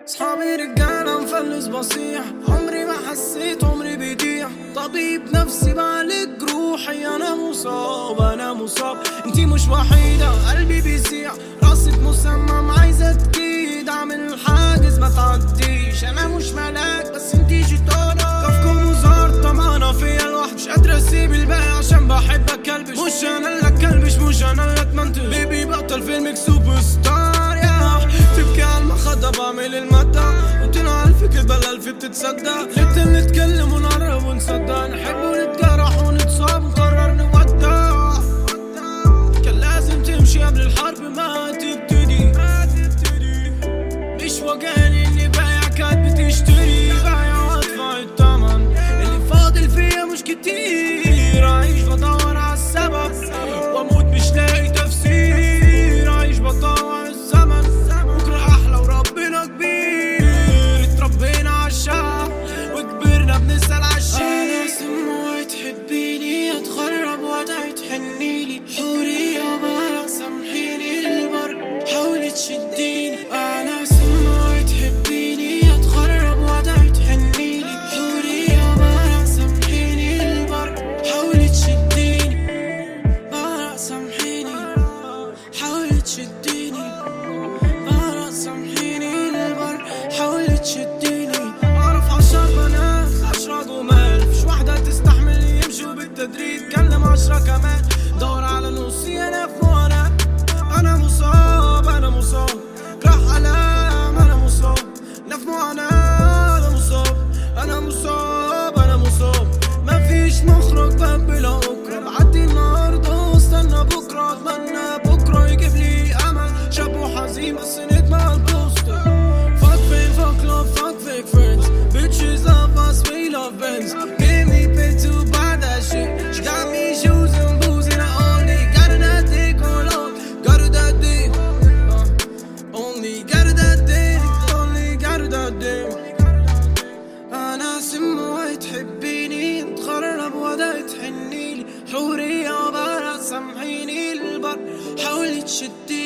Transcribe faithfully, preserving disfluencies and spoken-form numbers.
صحابي رجالة مفلس بصيح، عمري ما حسيت عمري بيضيع. طبيب نفسي بعالج جروحي، انا مصاب انا مصاب. انتي مش وحيدة قلبي بيسيع، راسك مسمم عايزة تكيد. اعمل حاجز ما تعديش، انا مش ملاك بس انتي شيطانة. كفكم وزار طمعانة فيا الوحد، مش قادرة اسيب الباقي عشان بحبك كلبش. مش انا اللي كلبش، مش انا اللي اتمنتج. بيبي بطل فيلمك سوبر ستار يا تبكي على المخدة بعمل المادة. قلتلها ألف كدبة الألف بتتصدق. ليه نتكلم ونقرب ونصدق، نحب ونتجرح ونتصاب ونقرر نودع. كان لازم تمشي قبل الحرب ما تبتدي. مش وجعني اني بايع كانت بتشتري، بايع وادفع التمن. اللي فاضل فيا مش كتير، عايش بدور على السبب واموت مش لاقي تفسير. عايش بطوع الزمن بكرة احلى وربنا كبير. اتربينا عالشقة وكبرنا بنسأل عالشيء. انا سموها تحبيني، اتغرب وادعي تحنيلي. حورية برا سامحيني للبر، حاولي تشديني. انا سموها تحبيني، اتغرب وادعي تحنيلي. حورية برا سامحيني للبر، حاولي تشديني. برا سامحيني حاولي تشديني. برا سامحيني للبر، حاولي تشديني. اعرف عشر بنات عشرة جمال، فيش واحدة تستحمل يمشوا بالتدريج. كلم عشرة كمان دور على نصي انا في وانا. انا مصاب انا مصاب، راح علام انا مصاب. نف معاناة انا مصاب انا مصاب انا مصاب. مفيش مخرج باب بلا بكرة، بعدي النهاردة واستنى بكرة. اتمنى بكرة يجيب لي امل. شاب وحزين بس نجمة البوستر. Fuck fame, fuck love, fuck fake friends. Bitches love us, we love bands. Give me pay to buy that shit. She got me shoes and booze and I only got her that dick on load. Got her that dick, uh, only got her that dick, only got her that dick. أنا سموها تحبيني، اتغرب ودا تحنيلي. حورية برا سامحيني للبر، حاولي تشديني.